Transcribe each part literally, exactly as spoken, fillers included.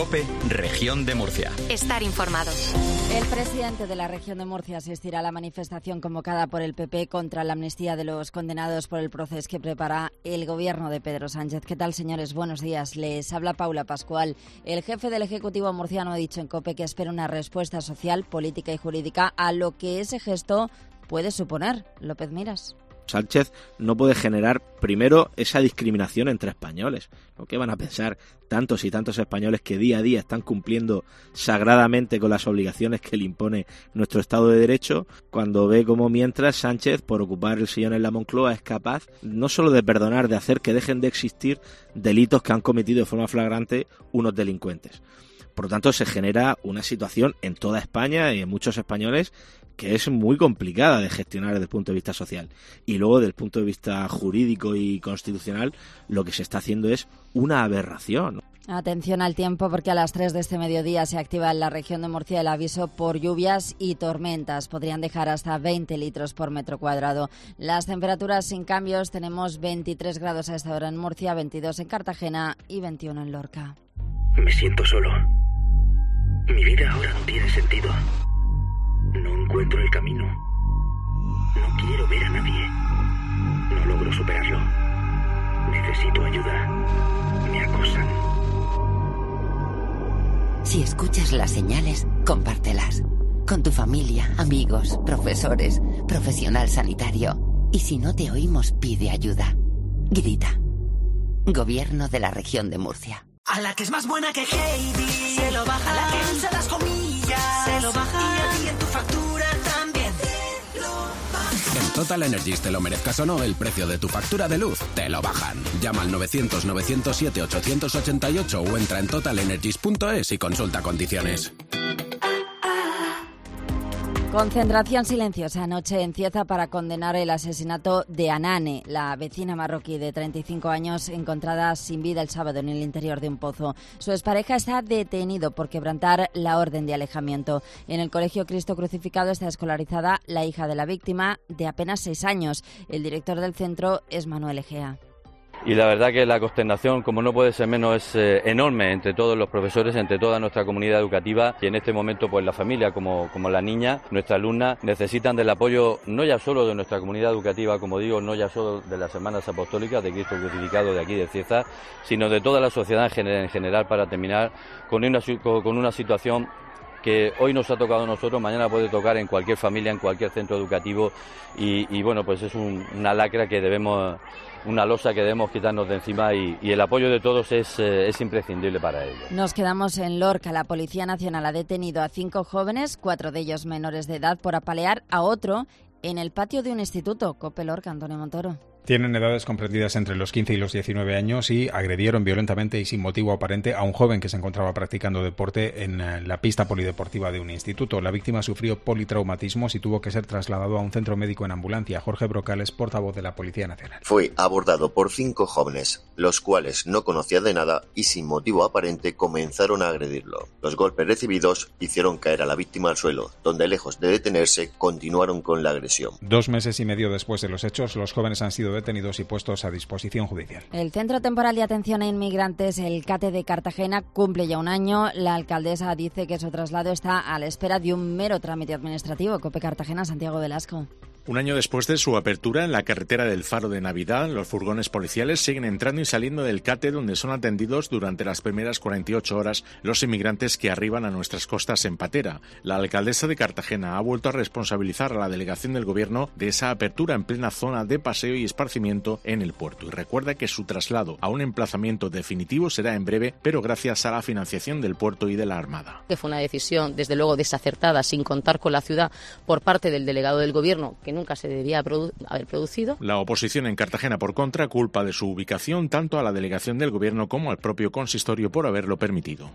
COPE, Región de Murcia. Estar informado. El presidente de la Región de Murcia asistirá a la manifestación convocada por el P P contra la amnistía de los condenados por el proceso que prepara el gobierno de Pedro Sánchez. ¿Qué tal, señores? Buenos días. Les habla Paula Pascual. El jefe del Ejecutivo murciano ha dicho en COPE que espera una respuesta social, política y jurídica a lo que ese gesto puede suponer. López Miras. Sánchez no puede generar, primero, esa discriminación entre españoles. ¿No? ¿Qué van a pensar tantos y tantos españoles que día a día están cumpliendo sagradamente con las obligaciones que le impone nuestro Estado de Derecho, cuando ve cómo mientras Sánchez, por ocupar el sillón en la Moncloa, es capaz no solo de perdonar, de hacer que dejen de existir delitos que han cometido de forma flagrante unos delincuentes? Por lo tanto, se genera una situación en toda España y en muchos españoles que es muy complicada de gestionar desde el punto de vista social. Y luego, desde el punto de vista jurídico y constitucional, lo que se está haciendo es una aberración. Atención al tiempo, porque a las tres de este mediodía se activa en la región de Murcia el aviso por lluvias y tormentas. Podrían dejar hasta veinte litros por metro cuadrado. Las temperaturas sin cambios: tenemos veintitrés grados a esta hora en Murcia, veintidós en Cartagena y veintiuno en Lorca. Me siento solo. Mi vida ahora no tiene sentido. No encuentro el camino. No quiero ver a nadie. No logro superarlo. Necesito ayuda. Me acosan. Si escuchas las señales, compártelas. Con tu familia, amigos, profesores, profesional sanitario. Y si no te oímos, pide ayuda. Grita. Gobierno de la Región de Murcia. A la que es más buena que Heidi, se lo baja. A la que usa las comillas, se lo baja. Y a ti en tu factura también te lo baja. En Total Energies, te lo merezcas o no, el precio de tu factura de luz te lo bajan. Llama al novecientos, novecientos siete, ochocientos ochenta y ocho o entra en total energies punto es y consulta condiciones. Concentración silenciosa anoche en Cieza para condenar el asesinato de Anane, la vecina marroquí de treinta y cinco años, encontrada sin vida el sábado en el interior de un pozo. Su expareja está detenido por quebrantar la orden de alejamiento. En el Colegio Cristo Crucificado está escolarizada la hija de la víctima, de apenas seis años. El director del centro es Manuel Egea. Y la verdad que la consternación, como no puede ser menos, es eh, enorme entre todos los profesores, entre toda nuestra comunidad educativa, y en este momento pues la familia como, como la niña, nuestra alumna, necesitan del apoyo no ya solo de nuestra comunidad educativa, como digo, no ya solo de las hermanas apostólicas de Cristo Crucificado de aquí de Cieza, sino de toda la sociedad en general, en general para terminar con una, con una situación que hoy nos ha tocado a nosotros, mañana puede tocar en cualquier familia, en cualquier centro educativo, y, y bueno, pues es un, una lacra que debemos, una losa que debemos quitarnos de encima, y, y el apoyo de todos es, eh, es imprescindible para ello. Nos quedamos en Lorca. La Policía Nacional ha detenido a cinco jóvenes, cuatro de ellos menores de edad, por apalear a otro en el patio de un instituto. COPE Lorca, Antonio Montoro. Tienen edades comprendidas entre los quince y los diecinueve años y agredieron violentamente y sin motivo aparente a un joven que se encontraba practicando deporte en la pista polideportiva de un instituto. La víctima sufrió politraumatismos y tuvo que ser trasladado a un centro médico en ambulancia. Jorge Brocales, portavoz de la Policía Nacional. Fue abordado por cinco jóvenes, los cuales no conocían de nada y sin motivo aparente comenzaron a agredirlo. Los golpes recibidos hicieron caer a la víctima al suelo, donde lejos de detenerse continuaron con la agresión. Dos meses y medio después de los hechos, los jóvenes han sido detenidos y puestos a disposición judicial. El Centro Temporal de Atención a Inmigrantes, el CATE de Cartagena, cumple ya un año. La alcaldesa dice que su traslado está a la espera de un mero trámite administrativo. COPE Cartagena, Santiago Velasco. Un año después de su apertura en la carretera del Faro de Navidad, los furgones policiales siguen entrando y saliendo del CATE, donde son atendidos durante las primeras cuarenta y ocho horas los inmigrantes que arriban a nuestras costas en patera. La alcaldesa de Cartagena ha vuelto a responsabilizar a la delegación del gobierno de esa apertura en plena zona de paseo y esparcimiento en el puerto, y recuerda que su traslado a un emplazamiento definitivo será en breve, pero gracias a la financiación del puerto y de la Armada. Que fue una decisión, desde luego, desacertada, sin contar con la ciudad, por parte del delegado del gobierno, que nunca se debía produ- haber producido. La oposición en Cartagena, por contra, culpa de su ubicación tanto a la delegación del gobierno como al propio consistorio por haberlo permitido.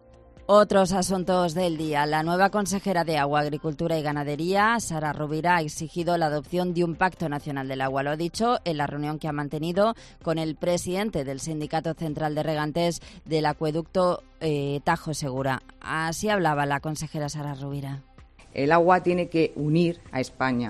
Otros asuntos del día. La nueva consejera de Agua, Agricultura y Ganadería, Sara Rovira, ha exigido la adopción de un pacto nacional del agua. Lo ha dicho en la reunión que ha mantenido con el presidente del Sindicato Central de Regantes del Acueducto eh, Tajo Segura. Así hablaba la consejera Sara Rovira. El agua tiene que unir a España.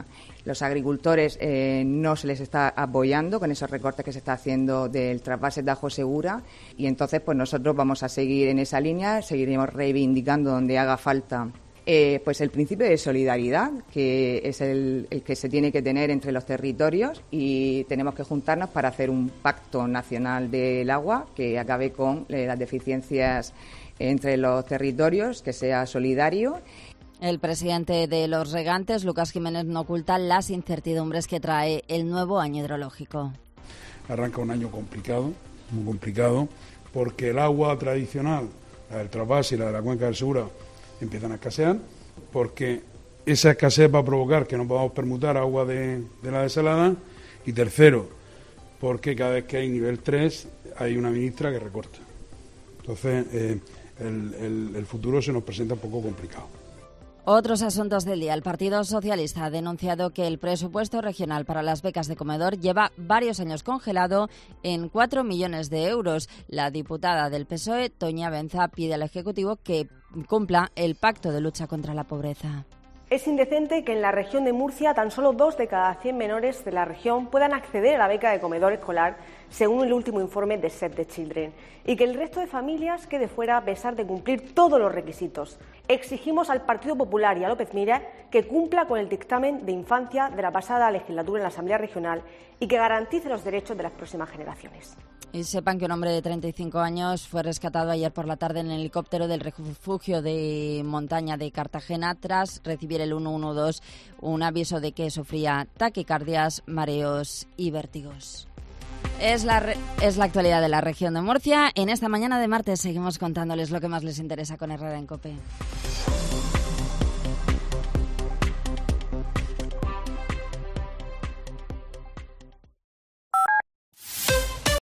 Los agricultores eh, no se les está apoyando con esos recortes que se está haciendo del trasvase Tajo Segura y entonces pues nosotros vamos a seguir en esa línea, seguiremos reivindicando donde haga falta eh, pues el principio de solidaridad, que es el, el que se tiene que tener entre los territorios, y tenemos que juntarnos para hacer un pacto nacional del agua que acabe con eh, las deficiencias entre los territorios, que sea solidario. El presidente de los regantes, Lucas Jiménez, no oculta las incertidumbres que trae el nuevo año hidrológico. Arranca un año complicado, muy complicado, porque el agua tradicional, la del trasvase y la de la cuenca del Segura, empiezan a escasear, porque esa escasez va a provocar que no podamos permutar agua de, de la desalada, y tercero, porque cada vez que hay nivel tres hay una ministra que recorta. Entonces, eh, el, el, el futuro se nos presenta un poco complicado. Otros asuntos del día. El Partido Socialista ha denunciado que el presupuesto regional para las becas de comedor lleva varios años congelado en cuatro millones de euros. La diputada del P S O E, Toña Benza, pide al Ejecutivo que cumpla el pacto de lucha contra la pobreza. Es indecente que en la región de Murcia tan solo dos de cada cien menores de la región puedan acceder a la beca de comedor escolar, según el último informe de Save the Children, y que el resto de familias quede fuera a pesar de cumplir todos los requisitos. Exigimos al Partido Popular y a López Miras que cumpla con el dictamen de infancia de la pasada legislatura en la Asamblea Regional y que garantice los derechos de las próximas generaciones. Y sepan que un hombre de treinta y cinco años fue rescatado ayer por la tarde en el helicóptero del refugio de montaña de Cartagena tras recibir el uno uno dos un aviso de que sufría taquicardias, mareos y vértigos. Es la, re- es la actualidad de la región de Murcia. En esta mañana de martes seguimos contándoles lo que más les interesa con Herrera en COPE.